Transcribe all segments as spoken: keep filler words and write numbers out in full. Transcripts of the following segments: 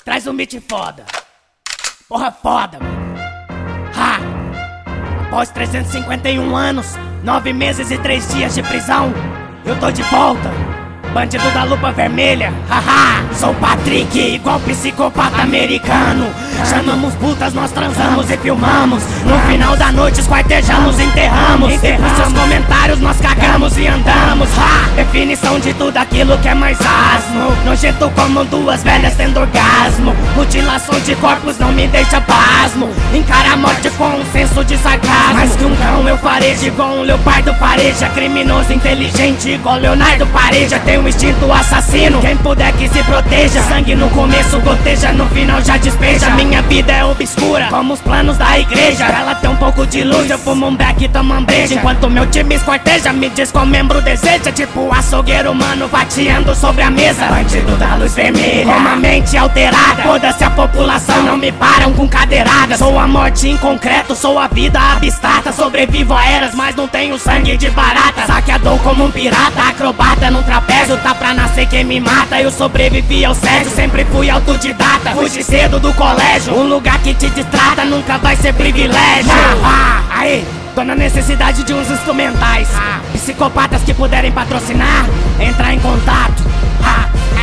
Traz um beat foda. Porra foda, mano. Ha! Após trezentos e cinquenta e um anos, nove meses e três dias de prisão, eu tô de volta. Bandido da lupa vermelha, haha. Sou Patrick, igual psicopata americano. Chamamos putas, nós transamos e filmamos. No final da noite esquartejamos, enterramos. Enterramos seus comentários, nós cagamos e andamos. Ha! Definição de tudo aquilo que é mais asno. Nojento como duas velhas tendo orgasmo. Mutilação de corpos não me deixa pasmo. Encara a morte com um senso de sarcasmo. Mais que um cão eu farejo igual um leopardo fareja. Criminoso inteligente igual Leonardo Pareja. Tem um instinto assassino, quem puder que se proteja. Sangue no começo goteja, no final já despeja. Minha vida é obscura, como os planos da igreja. Ela tem um pouco de luz, eu fumo um beck e tomo um breja. Enquanto meu time esquarteja, me diz qual membro deseja. Tipo açougueiro humano fatiando sobre a mesa. Bandido da luz vermelha, com uma mente alterada. Foda-se a população, não me param com cadeirada. Sou a morte em concreto, sou a vida abstrata. Sobrevivo a eras, mas não tenho sangue de barata. Saqueador como um pirata, acrobata num trapézio. Tá pra nascer quem me mata, eu sobrevivi ao sério. Sempre fui autodidata, fugi cedo do colégio. Um lugar que te distrata nunca vai ser privilégio. Ah, ah, aí, tô na necessidade de uns instrumentais. Ah, psicopatas que puderem patrocinar, entrar em contato. Ah,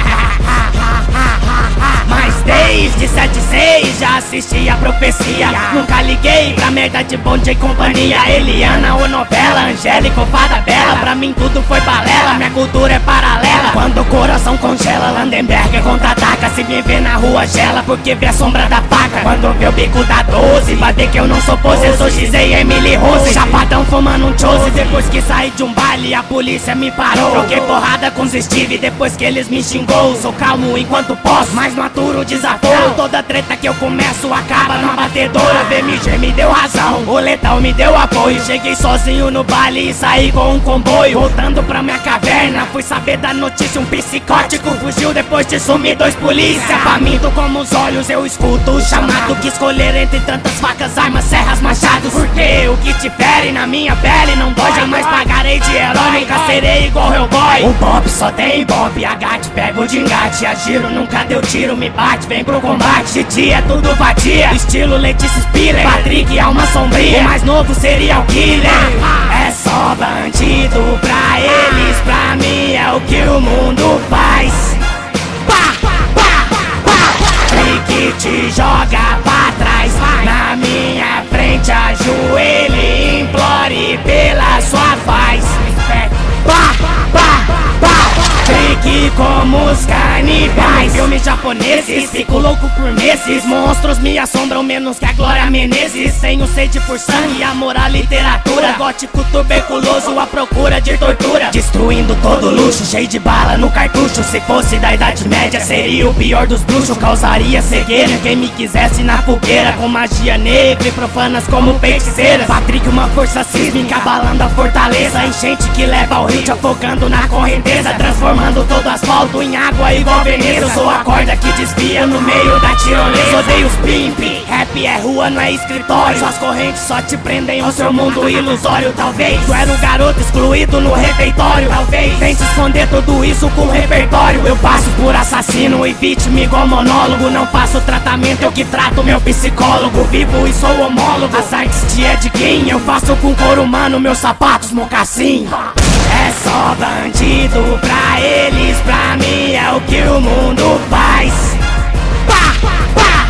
mas desde sete seis já assisti a profecia. Nunca liguei pra merda de Bonde e companhia. Eliana ou novela, Angélica ou Fada Bela. Pra mim tudo foi balela, minha cultura é paralela. Quando o coração congela, Landenberger contra-ataca. Se me vê na rua gela, porque vê a sombra da faca. Quando vê o bico da doze, vai ver que eu não sou pose. Eu sou X e Emily Rose, chapadão fumando um chose. Depois que saí de um baile, a polícia me parou. Troquei porrada com os Steve depois que eles me xingou. Sou calmo enquanto posso, mas não aturo o desaforo. Toda treta que eu começo acaba numa batedora. A B M G me deu razão, o letal me deu apoio. Cheguei sozinho no baile e saí com um comboio. Voltando pra minha caverna, fui saber da notícia. Um psicótico fugiu depois de sumir dois polícia. Faminto como os olhos eu escuto o chamado. Que escolher entre tantas facas, armas, serras, machados. Porque o que te fere na minha pele não dói. Jamais pagarei de herói, nunca serei igual Hellboy. O Bob só tem Bob, H pego de engate. Agiro, nunca deu tiro, me bate, vem pro combate. De dia é tudo vadia, estilo Letícia Spiller. Patrick, alma sombria, o mais novo seria o killer. É só bandido pra eles, pra mim é o que o mundo faz. Pá, pá, pá. Que te joga pra trás, na minha frente ajoelhe e implore pela sua paz. Pá, pá, pá. Trique como os canibais. Filmes japoneses, fico louco por meses. Monstros me assombram menos que a Glória Menezes. Tenho sede por sangue, amor à literatura. Gótico tuberculoso à procura de tortura. Destruindo todo luxo, cheio de bala no cartucho. Se fosse da Idade Média seria o pior dos bruxos. Causaria cegueira em quem me quisesse na fogueira. Com magia negra e profanas como feiticeiras. Patrick, uma força sísmica abalando a fortaleza. Enchente que leva ao hit, afogando na correnteza. Transformando todo asfalto em água igual Veneza. Eu sou a corda que desvia no meio da tirolesa. Odeio os pimp, rap é rua, não é escritório. Suas correntes só te prendem ao seu mundo ilusório. Talvez tu era um garoto excluído no refeitório. Talvez tente esconder tudo isso com repertório. Eu passo por assassino e vítima igual monólogo. Não faço tratamento, eu que trato meu psicólogo. Vivo e sou homólogo, as artes de Ed Gein eu faço com couro humano, meus sapatos mocassim. É só bandido pra eles, pra mim é o que o mundo faz. Pá, pá,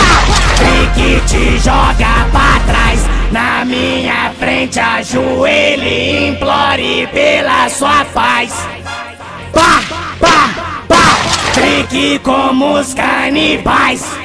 pá. Que te joga pra trás, na minha frente ajoelhe e implore pela sua paz. Pá, pá, pá. Trique como os canibais.